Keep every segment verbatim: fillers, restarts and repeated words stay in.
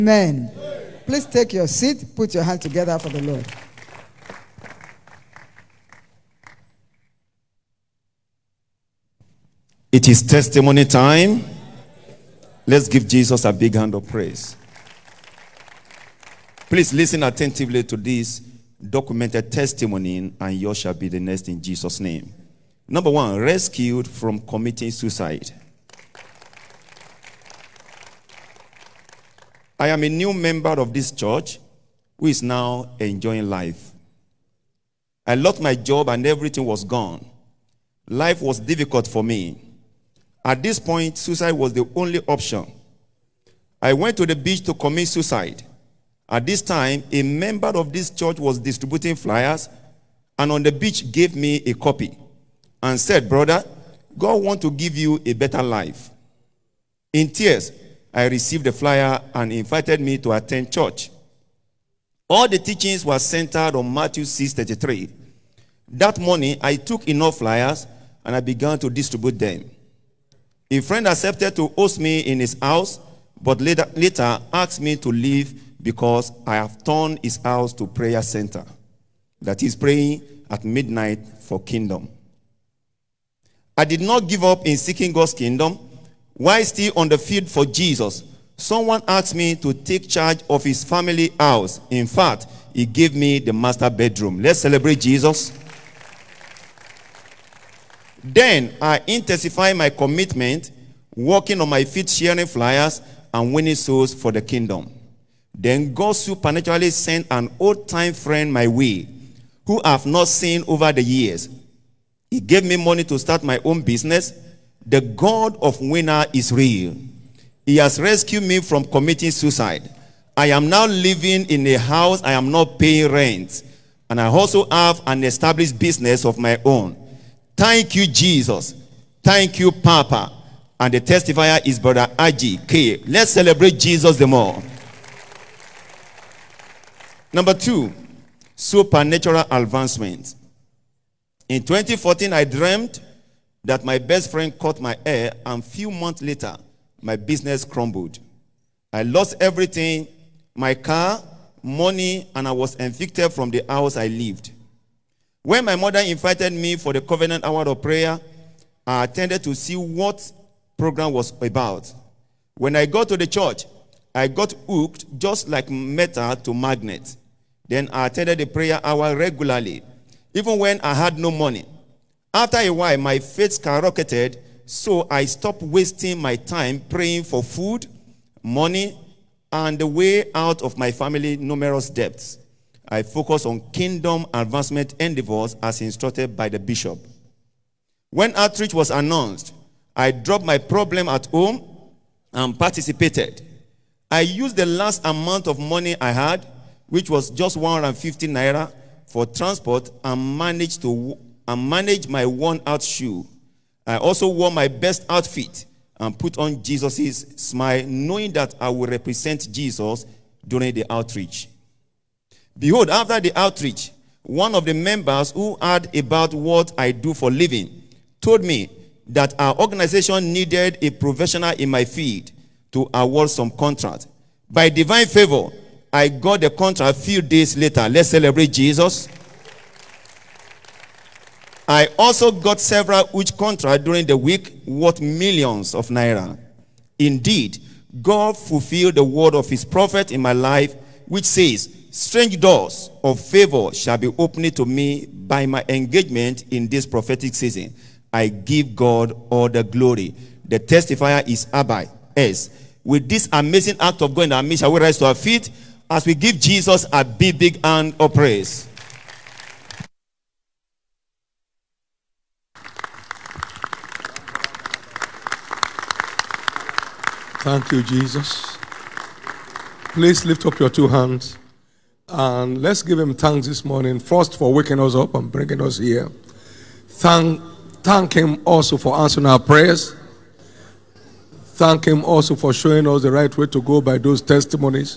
Amen. Please take your seat. Put your hand together for the Lord. It is testimony time. Let's give Jesus a big hand of praise. Please listen attentively to this documented testimony, and yours shall be the next in Jesus' name. Number one, rescued from committing suicide. I am a new member of this church who is now enjoying life. I lost my job and everything was gone. Life was difficult for me. At this point, suicide was the only option. I went to the beach to commit suicide. At this time, a member of this church was distributing flyers, and on the beach gave me a copy and said, "Brother, God wants to give you a better life." In tears, I received the flyer and invited me to attend church. All the teachings were centered on Matthew six thirty-three. That morning, I took enough flyers and I began to distribute them. A friend accepted to host me in his house, but later, later asked me to leave because I have turned his house to prayer center. That is, praying at midnight for kingdom. I did not give up in seeking God's kingdom. While still on the field for Jesus, someone asked me to take charge of his family house. In fact, he gave me the master bedroom. Let's celebrate Jesus. Then I intensified my commitment, walking on my feet, sharing flyers, and winning souls for the kingdom. Then God supernaturally sent an old-time friend my way, who I have not seen over the years. He gave me money to start my own business. The God of winner is real. He has rescued me from committing suicide. I am now living in a house. I am not paying rent. And I also have an established business of my own. Thank you, Jesus. Thank you, Papa. And the testifier is Brother Aji K. Let's celebrate Jesus the more. Number two, supernatural advancement. In twenty fourteen, I dreamed that my best friend caught my hair, and a few months later, my business crumbled. I lost everything, my car, money, and I was evicted from the house I lived. When my mother invited me for the Covenant Hour of Prayer, I attended to see what program was about. When I got to the church, I got hooked just like metal to magnet. Then I attended the prayer hour regularly, even when I had no money. After a while, my faith skyrocketed, so I stopped wasting my time praying for food, money, and the way out of my family's numerous debts. I focused on kingdom advancement endeavors as instructed by the bishop. When outreach was announced, I dropped my problem at home and participated. I used the last amount of money I had, which was just one hundred fifty naira, for transport, and managed to and manage my worn-out shoe. I also wore my best outfit and put on Jesus' smile, knowing that I will represent Jesus during the outreach. Behold, after the outreach, one of the members who heard about what I do for living told me that our organization needed a professional in my field to award some contract. By divine favor, I got the contract a few days later. Let's celebrate Jesus. I also got several huge contracts during the week worth millions of naira. Indeed, God fulfilled the word of his prophet in my life, which says, "Strange doors of favor shall be opened to me by my engagement in this prophetic season." I give God all the glory. The testifier is Abba S. With this amazing act of God in our midst, shall we rise to our feet as we give Jesus a big, big hand of praise. Thank you, Jesus. Please lift up your two hands and let's give him thanks this morning. First, for waking us up and bringing us here. Thank, thank him also for answering our prayers. Thank him also for showing us the right way to go by those testimonies.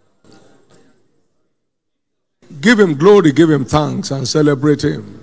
Give him glory, give him thanks, and celebrate him.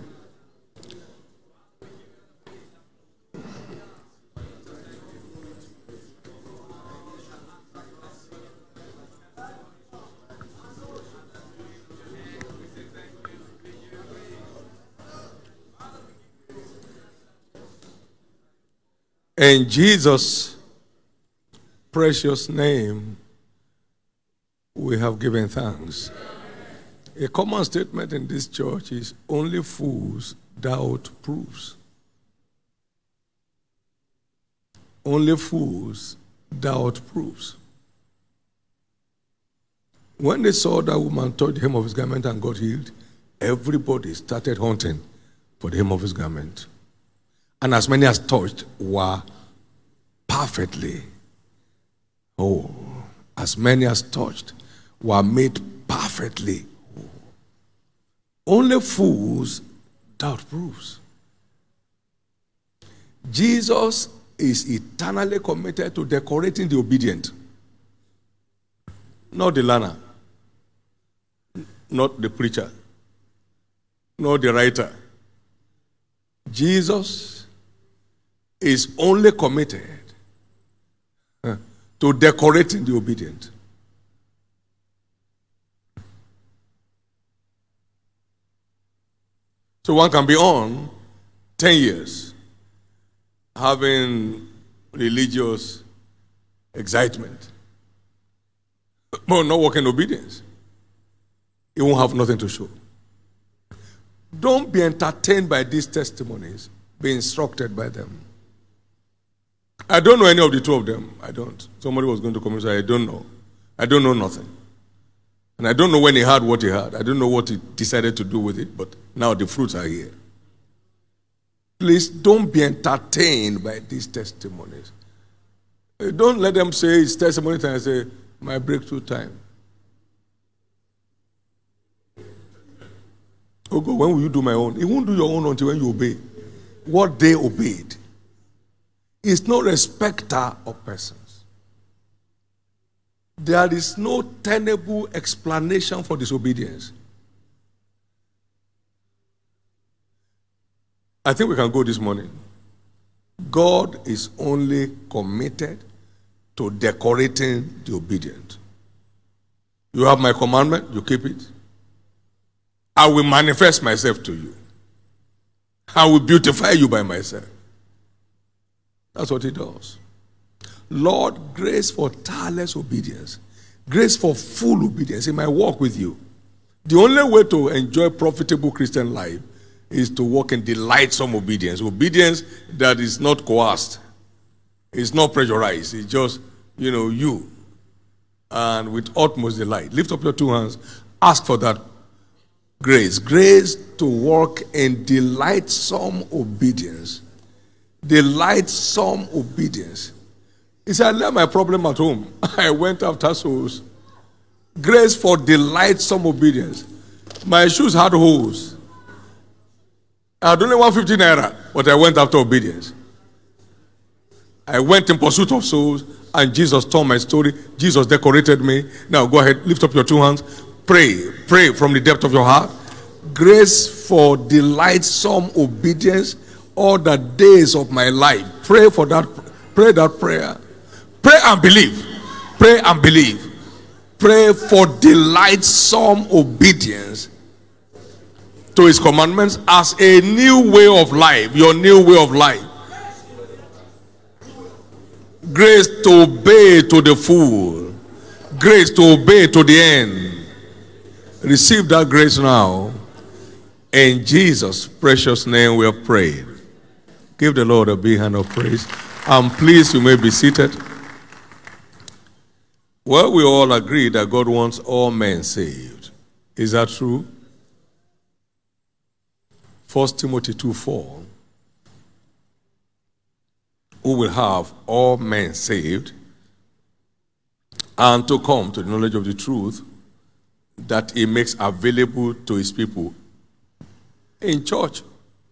In Jesus' precious name, we have given thanks. A common statement in this church is, only fools doubt proofs. Only fools doubt proofs. When they saw that woman touch the hem of his garment and got healed, everybody started hunting for the hem of his garment. And as many as touched were perfectly whole. As many as touched were made perfectly whole. Only fools doubt proofs. Jesus is eternally committed to decorating the obedient, not the learner, not the preacher, not the writer. Jesus is only committed to decorating the obedient. So one can be on ten years having religious excitement, but not walking in obedience. He won't have nothing to show. Don't be entertained by these testimonies. Be instructed by them. I don't know any of the two of them. I don't. Somebody was going to come and say, I don't know. I don't know nothing. And I don't know when he had what he had. I don't know what he decided to do with it, but now the fruits are here. Please don't be entertained by these testimonies. Don't let them say it's testimony time and say, my breakthrough time. Oh God, when will you do my own? He won't do your own until when you obey. What they obeyed. Is no respecter of persons. There is no tenable explanation for disobedience. I think we can go this morning. God is only committed to decorating the obedient. You have my commandment, you keep it. I will manifest myself to you. I will beautify you by myself. That's what he does. Lord, grace for tireless obedience. Grace for full obedience in my walk with you. The only way to enjoy profitable Christian life is to walk in delightsome obedience. Obedience that is not coerced. It's not pressurized. It's just, you know, you. And with utmost delight. Lift up your two hands. Ask for that grace. Grace to walk in delightsome obedience. Delightsome obedience. He said, I left my problem at home. I went after souls. Grace for delightsome obedience. My shoes had holes. I had only one hundred fifty naira, but I went after obedience. I went in pursuit of souls, and Jesus told my story. Jesus decorated me. Now go ahead, lift up your two hands. Pray. Pray from the depth of your heart. Grace for delightsome obedience all the days of my life. Pray for that. Pray that prayer. Pray and believe. Pray and believe. Pray for delightsome obedience to his commandments as a new way of life. Your new way of life. Grace to obey to the full. Grace to obey to the end. Receive that grace now. In Jesus' precious name we have prayed. Give the Lord a big hand of praise. And please, you may be seated. Well, we all agree that God wants all men saved. Is that true? First Timothy two four. Who will have all men saved and to come to the knowledge of the truth that he makes available to his people in church.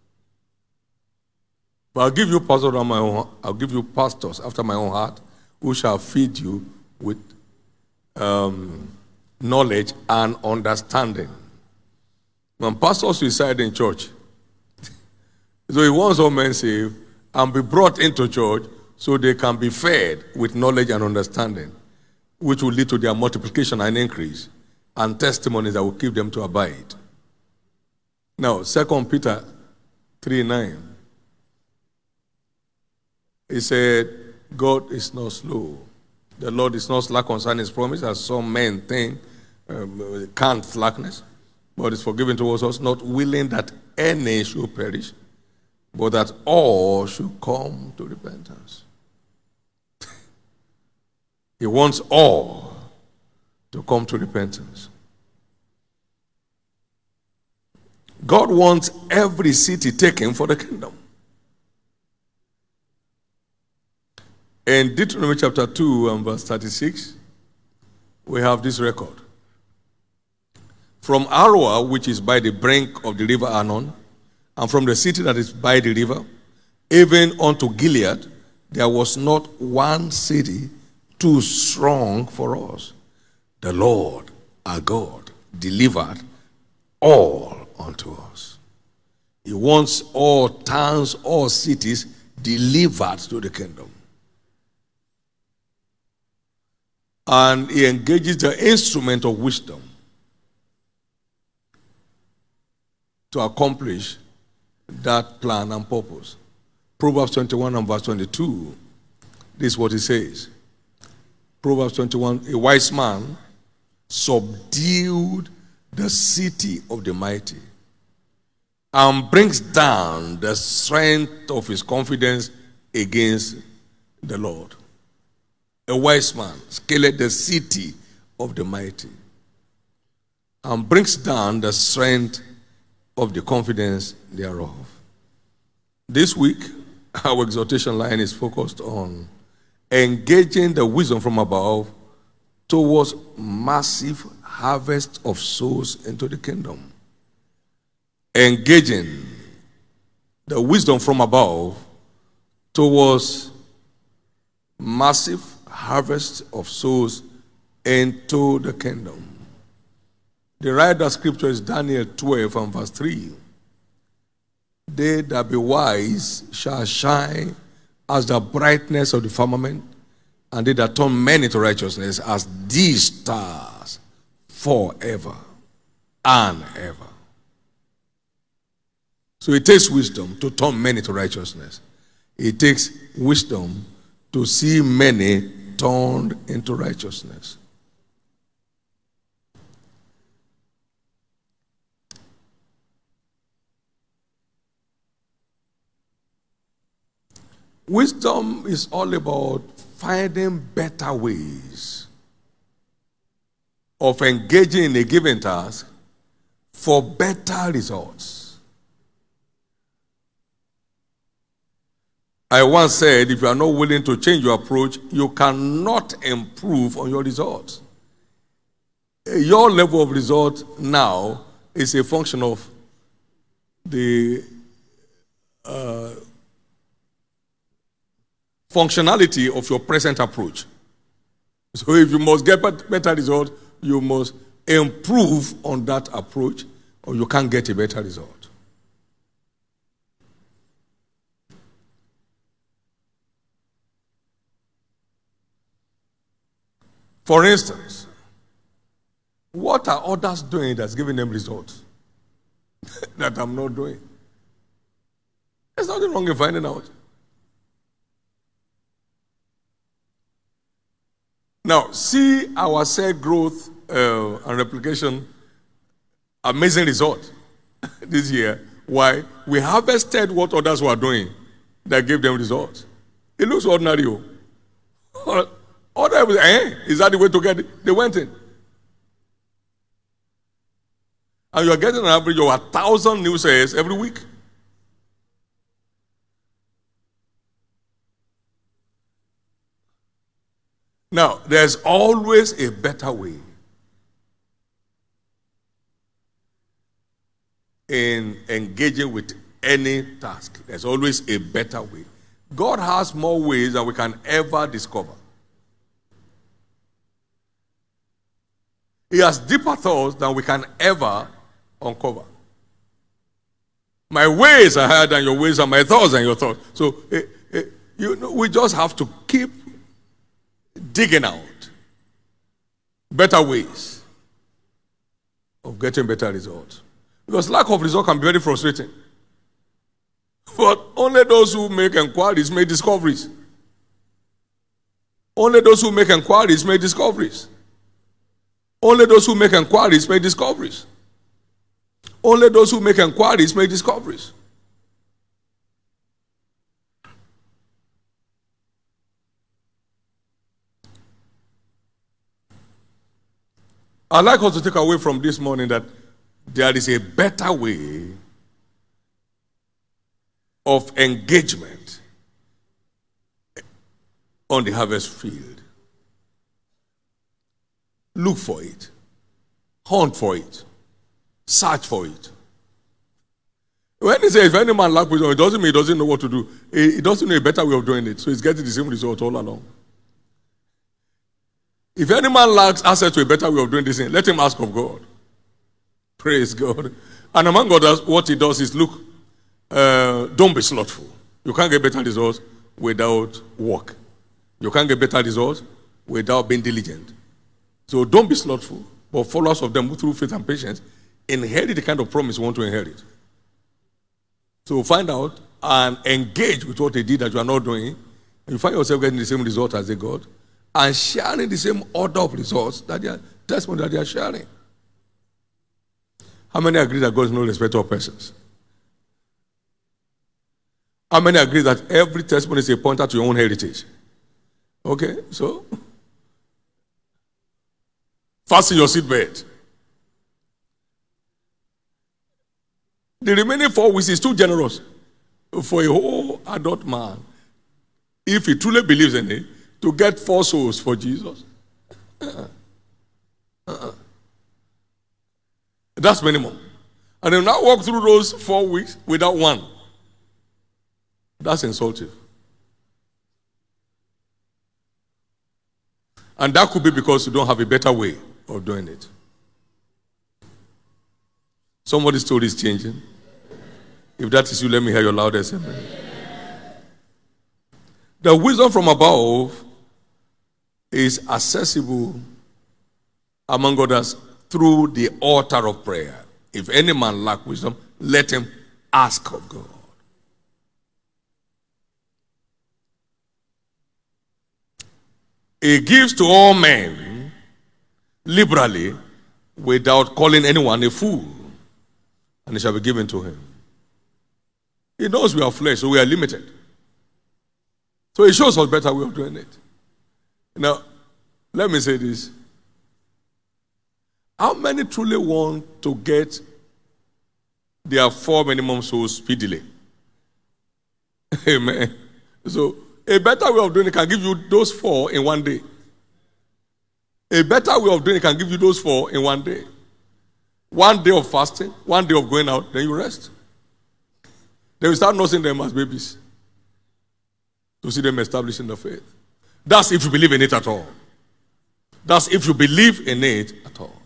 But I'll give you pastors on my own, I'll give you pastors after my own heart who shall feed you with um, knowledge and understanding. When pastors reside in church, so he wants all men saved and be brought into church so they can be fed with knowledge and understanding, which will lead to their multiplication and increase, and testimonies that will keep them to abide. Now, Second Peter three nine. He said, God is not slow. The Lord is not slack concerning his promise, as some men think, um, can't slackness, but is forgiven towards us, not willing that any should perish, but that all should come to repentance. He wants all to come to repentance. God wants every city taken for the kingdom. In Deuteronomy chapter two and verse thirty-six, we have this record. From Aroah, which is by the brink of the river Arnon, and from the city that is by the river, even unto Gilead, there was not one city too strong for us. The Lord our God delivered all unto us. He wants all towns, all cities delivered to the kingdom. And he engages the instrument of wisdom to accomplish that plan and purpose. Proverbs twenty-one and verse twenty-two, this is what he says. Proverbs twenty-one, a wise man subdued the city of the mighty and brings down the strength of his confidence against the Lord. A wise man scaled the city of the mighty and brings down the strength of the confidence thereof. This week, our exhortation line is focused on engaging the wisdom from above towards massive harvest of souls into the kingdom. Engaging the wisdom from above towards massive harvest of souls into the kingdom. The writer scripture is Daniel twelve and verse three. They that be wise shall shine as the brightness of the firmament, and they that turn many to righteousness as these stars forever and ever. So it takes wisdom to turn many to righteousness. It takes wisdom to see many turned into righteousness. Wisdom is all about finding better ways of engaging in a given task for better results. I once said, if you are not willing to change your approach, you cannot improve on your results. Your level of result now is a function of the uh, functionality of your present approach. So if you must get better result, you must improve on that approach, or you can't get a better result. For instance, what are others doing that's giving them results that I'm not doing? There's nothing wrong in finding out. Now, see our cell growth uh, and replication amazing result this year. Why? We harvested what others were doing that gave them results. It looks ordinary. Oh. Other, eh? Is that the way to get it? They went in. And you are getting an average of a thousand new sales every week. Now, there's always a better way in engaging with any task. There's always a better way. God has more ways than we can ever discover. He has deeper thoughts than we can ever uncover. My ways are higher than your ways, and my thoughts than your thoughts. So eh, eh, you know, we just have to keep digging out better ways of getting better results. Because lack of result can be very frustrating. But only those who make inquiries make discoveries. Only those who make inquiries make discoveries. Only those who make inquiries make discoveries. Only those who make inquiries make discoveries. I'd like us to take away from this morning that there is a better way of engagement on the harvest field. Look for it. Hunt for it. Search for it. When he says, if any man lack wisdom, it doesn't mean he doesn't know what to do. He doesn't know a better way of doing it. So he's getting the same result all along. If any man lacks access to a better way of doing this thing, let him ask of God. Praise God. And among others, what he does is, look, uh, don't be slothful. You can't get better results without work. You can't get better results without being diligent. So don't be slothful, but followers of them through faith and patience inherit the kind of promise you want to inherit. So find out and engage with what they did that you are not doing, and you find yourself getting the same result as they got, and sharing the same order of results that they are testimony that they are sharing. How many agree that God is no respecter of persons? How many agree that every testimony is a pointer to your own heritage? Okay, so fasten your seatbelt. The remaining four weeks is too generous for a whole adult man, if he truly believes in it, to get four souls for Jesus. Uh-uh. Uh-uh. That's minimum. And then now walk through those four weeks without one. That's insulting. And that could be because you don't have a better way of doing it. Somebody's story is changing. If that is you, let me hear your loudest amen. The wisdom from above is accessible, among others, through the altar of prayer. If any man lack wisdom, let him ask of God. He gives to all men liberally without calling anyone a fool, and it shall be given to him. He knows we are flesh, so we are limited. So he shows us a better way of doing it. Now, let me say this. How many truly want to get their four minimum souls speedily? Amen. So, a better way of doing it can give you those four in one day. A better way of doing it can give you those four in one day. One day of fasting, one day of going out, then you rest. Then you start nursing them as babies to see them establishing the faith. That's if you believe in it at all. That's if you believe in it at all.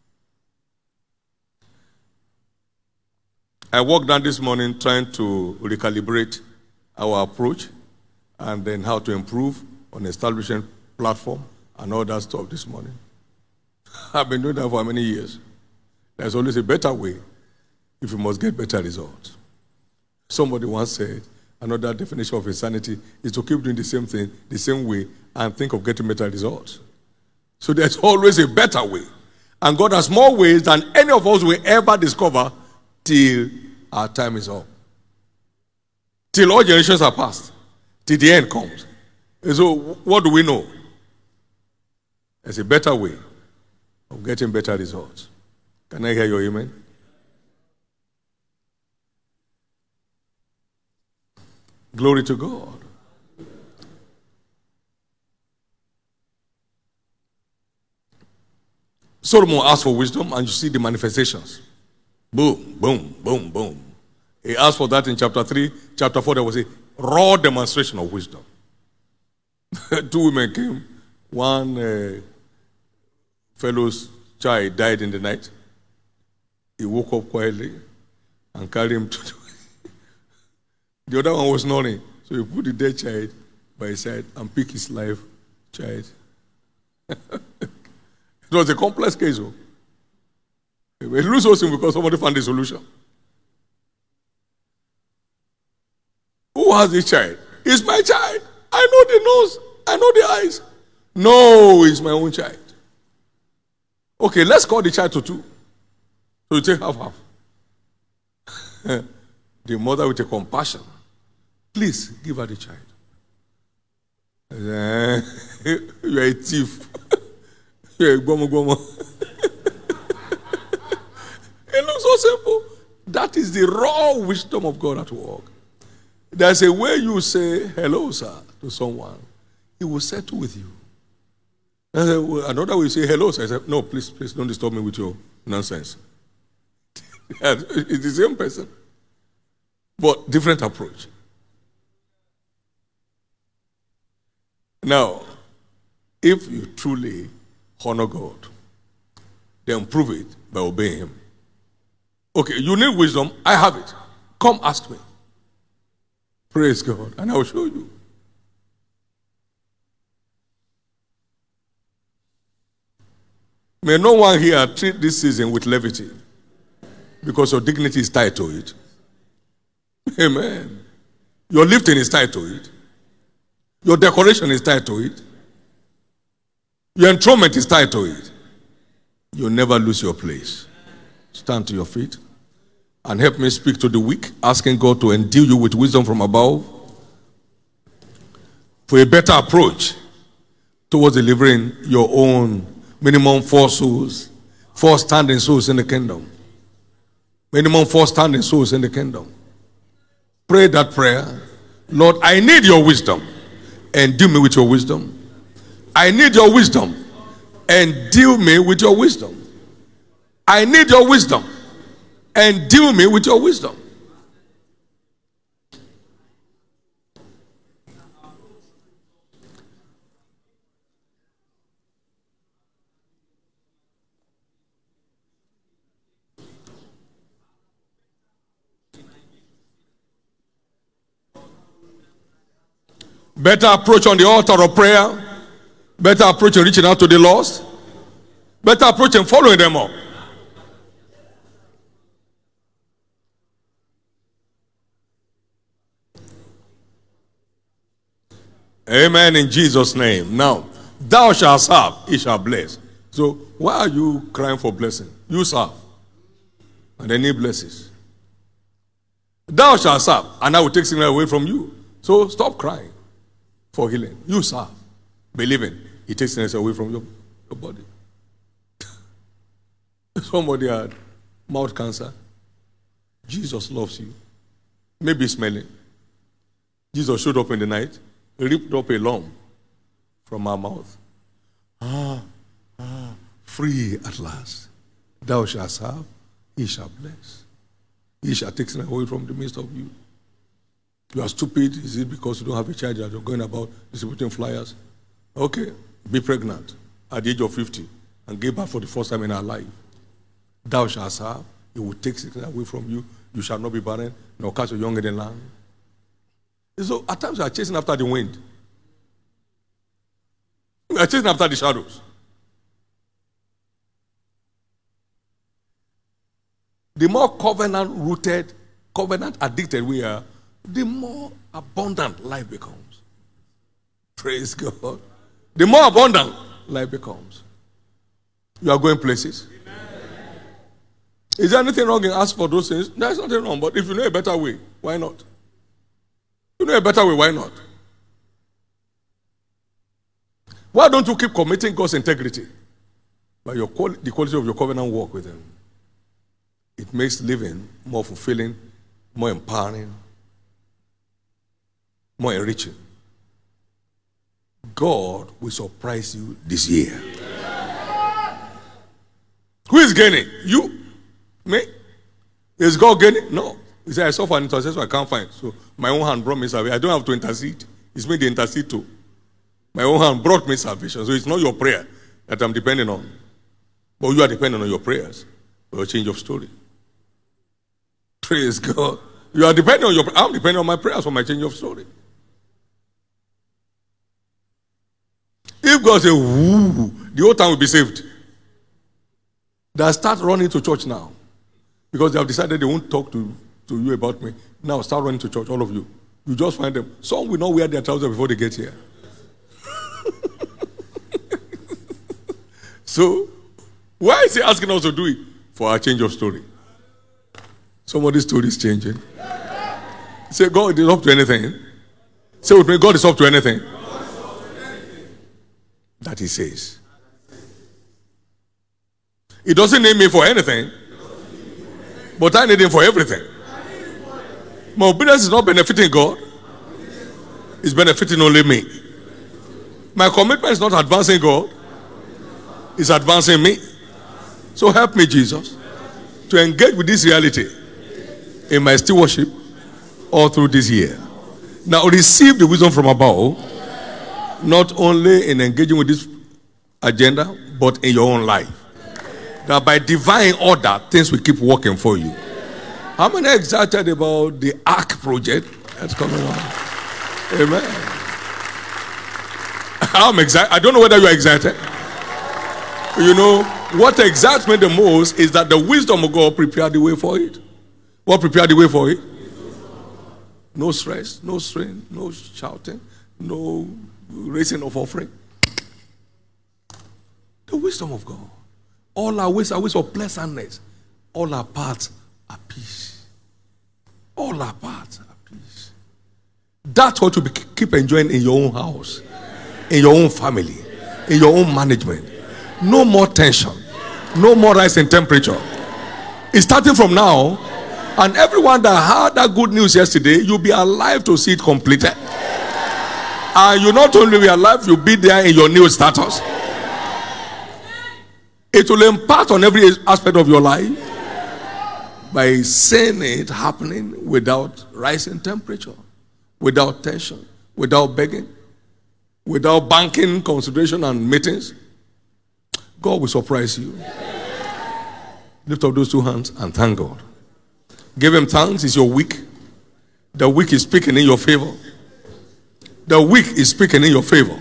I walked down this morning trying to recalibrate our approach and then how to improve on establishing platform and all that stuff this morning. I've been doing that for many years. There's always a better way if you must get better results. Somebody once said, another definition of insanity is to keep doing the same thing, the same way, and think of getting better results. So there's always a better way. And God has more ways than any of us will ever discover till our time is up. Till all generations are past. Till the end comes. And so what do we know? There's a better way of getting better results. Can I hear your amen? Glory to God. Solomon asked for wisdom, and you see the manifestations. Boom, boom, boom, boom. He asked for that in chapter three. Chapter four, there was a raw demonstration of wisdom. Two women came. One uh, fellow's child died in the night. He woke up quietly and carried him to the The other one was snoring. So he put the dead child by his side and picked his live child. It was a complex case. Oh. It loses him because somebody found the solution. Who has this child? It's my child. I know the nose. I know the eyes. No, it's my own child. Okay, let's call the child to two. So you take half half. The mother with a compassion. Please give her the child. You are a thief. You are a gomo gomo. It looks so simple. That is the raw wisdom of God at work. There's a way you say hello, sir, to someone. He will settle with you. Another way you say hello, sir. I say, no, please, please don't disturb me with your nonsense. It's the same person, but different approach. Now, if you truly honor God, then prove it by obeying Him. Okay, you need wisdom. I have it. Come ask me. Praise God, and I will show you. May no one here treat this season with levity, because your dignity is tied to it. Amen. Your lifting is tied to it. Your decoration is tied to it. Your enthronement is tied to it. You'll never lose your place. Stand to your feet and help me speak to the weak, asking God to endue you with wisdom from above for a better approach towards delivering your own minimum four souls, four standing souls in the kingdom. Minimum four standing souls in the kingdom. Pray that prayer. Lord, I need your wisdom. And deal me with your wisdom. I need your wisdom. And deal me with your wisdom. I need your wisdom. And deal me with your wisdom. Better approach on the altar of prayer. Better approach in reaching out to the lost. Better approach in following them up. Amen, in Jesus' name. Now, thou shalt serve, he shall bless. So, why are you crying for blessing? You serve, and then he blesses. Thou shalt serve, and I will take sickness away from you. So, stop crying for healing. You serve, believing, he takes sickness away from your, your body. Somebody had mouth cancer. Jesus loves you. Maybe smelling. Jesus showed up in the night, ripped up a lump from our mouth. Ah, ah, free at last. Thou shalt serve, he shall bless. He shall take sin away from the midst of you. You are stupid. Is it because you don't have a child that you're going about distributing flyers? Okay, be pregnant at the age of fifty and give birth for the first time in our life. Thou shalt serve, he will take sickness away from you. You shall not be barren, nor cast your young in the land. So at times we are chasing after the wind. We are chasing after the shadows. The more covenant-rooted, covenant-addicted we are, the more abundant life becomes. Praise God. The more abundant life becomes. You are going places. Amen. Is there anything wrong in asking for those things? There is nothing wrong, but if you know a better way, why not? You know a better way, why not? Why don't you keep committing God's integrity by your quality, the quality of your covenant walk with Him? It makes living more fulfilling, more empowering, more enriching. God will surprise you this year. Yeah. Who is gaining? You? Me? Is God gaining? No. He said, I saw for an intercessor I can't find. So my own hand brought me salvation. I don't have to intercede. It's me to intercede too. My own hand brought me salvation. So it's not your prayer that I'm depending on. But you are depending on your prayers for a change of story. Praise God. You are depending on your I'm depending on my prayers for my change of story. If God says, woo, the whole town will be saved. They'll start running to church now. Because they have decided they won't talk to, to you about me. Now start running to church, all of you. You just find them. Some will not wear their trousers before they get here. So, why is he asking us to do it? For a change of story. Somebody's story is changing. Say, God is up to anything. Say with me, God is up to anything. That he says. He doesn't need me for anything, but I need him for everything. My obedience is not benefiting God. It's benefiting only me. My commitment is not advancing God. It's advancing me. So help me, Jesus, to engage with this reality in my stewardship all through this year. Now receive the wisdom from above, not only in engaging with this agenda, but in your own life. That by divine order, things will keep working for you. How many are excited about the Ark project that's coming on? Amen. I'm excited. I don't know whether you're excited. You know, what excites me the most is that the wisdom of God prepared the way for it. What prepared the way for it? No stress, no strain, no shouting, no raising of offering. The wisdom of God. All our ways are ways of pleasantness. All our paths are peace. All our paths are peace. That's what you be, keep enjoying in your own house, in your own family, in your own management. No more tension. No more rise in temperature. It's starting from now. And everyone that heard that good news yesterday, you'll be alive to see it completed. And you not only be alive, you'll be there in your new status. It will impart on every aspect of your life by seeing it happening without rising temperature, without tension, without begging, without banking consideration and meetings. God will surprise you. Lift up those two hands and thank God. Give him thanks. It's your week. The week is speaking in your favor. The week is speaking in your favor.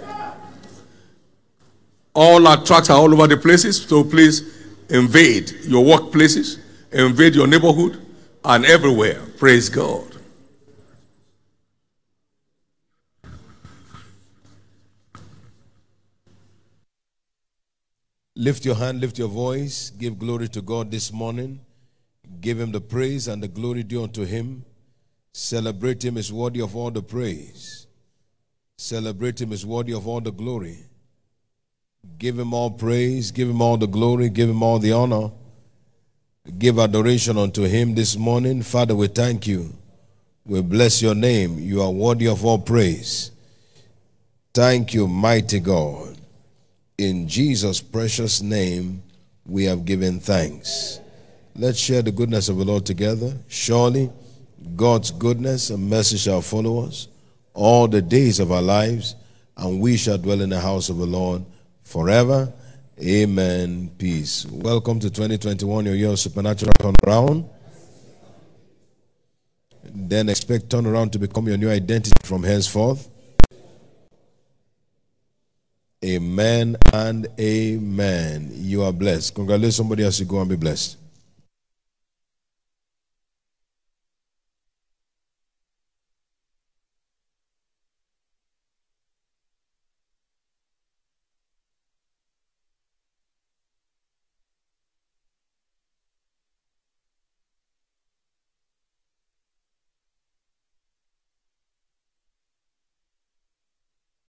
All our tracks are all over the places, so please invade your workplaces, invade your neighborhood, and everywhere. Praise God. Lift your hand, lift your voice, give glory to God this morning. Give him the praise and the glory due unto him. Celebrate him, is worthy of all the praise. Celebrate him, is worthy of all the glory. Give him all praise, give him all the glory, give him all the honor. Give adoration unto him this morning. Father, we thank you. We bless your name. You are worthy of all praise. Thank you, mighty God. In Jesus' precious name, we have given thanks. Let's share the goodness of the Lord together. Surely, God's goodness and mercy shall follow us all the days of our lives, and we shall dwell in the house of the Lord forever. Amen. Peace. Welcome to twenty twenty-one, your year of supernatural turnaround. Then expect turnaround to become your new identity from henceforth. Amen and amen. You are blessed. Congratulate somebody as you go and be blessed.